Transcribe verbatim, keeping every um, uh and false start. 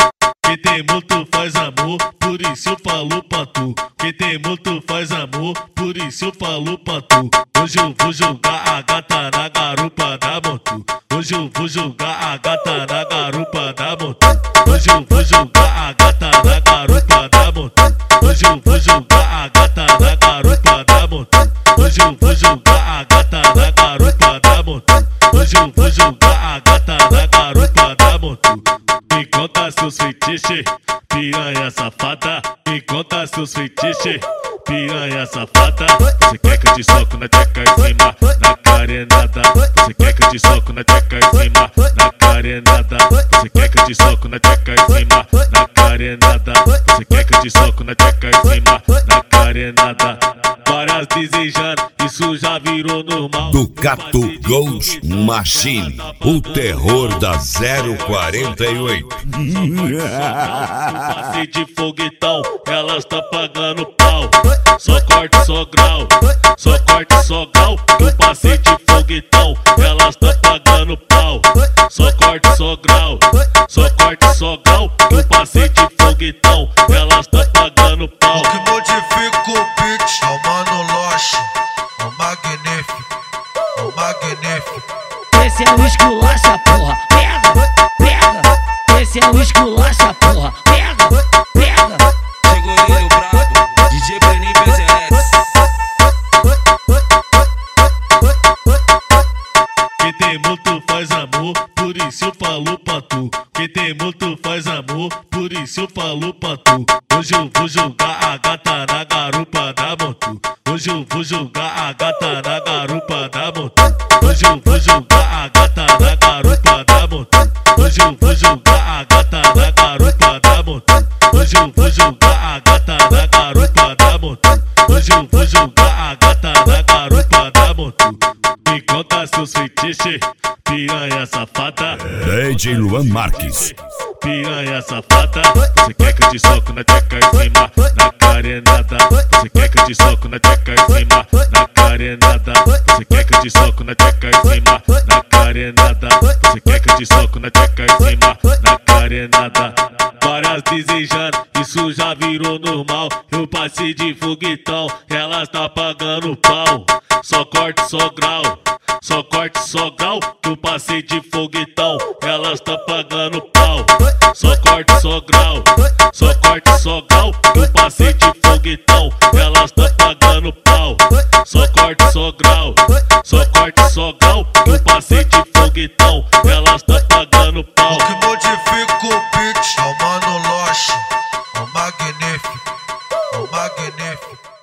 Quem tem muito faz amor, por isso eu falo pra tu. Quem tem muito faz amor, por isso eu falo pra tu. Hoje eu vou jogar a gata na garupa da moto. Hoje eu vou jogar a gata na garupa da moto. Hoje eu vou jogar a gata na garupa da moto. Hoje eu vou jogar a gata na garupa da moto. Hoje eu vou jogar a gata na garupa da moto. Hoje eu vou jogar a gata na garupa da moto. Me conta seus feitiços, piranha safada. Me conta seus feitiços, piranha safada. Você quer que eu te soco na tcheca em cima, na carenada. Você quer que eu te soco na tcheca em cima, na carenada. Você quer que eu te soco na tcheca em cima, na carenada. Você quer que eu te soco na tcheca em cima, na carenada. Várias desejando, isso já virou normal. Ducato Ghost Machine, o terror da zero quarenta e oito. Passei de foguetão, elas tá pagando pau. Só corte, só grau, só corte, só grau. Eu passei de foguetão, elas tá pagando pau. Só corte, só grau, só corte, só grau. Eu passei de foguetão, elas tá pagando pau. O que modifica o beat é o Mano Loche, o magnífico, o magnífico. Esse é o esculacha, porra, pega, pega. Esse é o esculacha, porra, pega, pega. Chegou ele, o brabo, D J Brenin P Z S. Quem tem muito faz amor, por isso eu falo pra tu. Quem tem muito faz amor, por isso eu falo pra tu. Hoje eu vou jogar a gata na garupa da moto. Hoje eu vou jogar a gata na garupa da moto. Hoje eu vou jogar a gata na garupa da moto. Hoje eu vou jogar a gata na garupa da moto. Hoje eu vou jogar a gata na garupa da moto. Hoje eu vou jogar a gata na garupa da moto. Me conta seus feitiços, piranha safada. D J Luan Marques. Piranha safada. Você quer que eu te soco na tcheca em cima, na carenada. Você quer que eu te soco na tcheca em cima, na carenada. Você quer que eu te soco na tcheca em cima, na carenada. Você quer que eu te soco na tcheca em cima, na carenada. Várias desejando, isso já virou normal. Eu passei de foguetão, elas tá pagando pau. Só corte, só grau, só corte, só grau. Eu passei de foguetão, elas tá pagando pau. Só corte, só grau, só corte, só grau. Eu passei de foguetão, elas tá pagando pau. Só corte, só grau, só corte, só grau. Eu passei de foguetão, elas tá pagando pau. O que modifica o beat é o Mano Loche, o magnífico, o magnífico.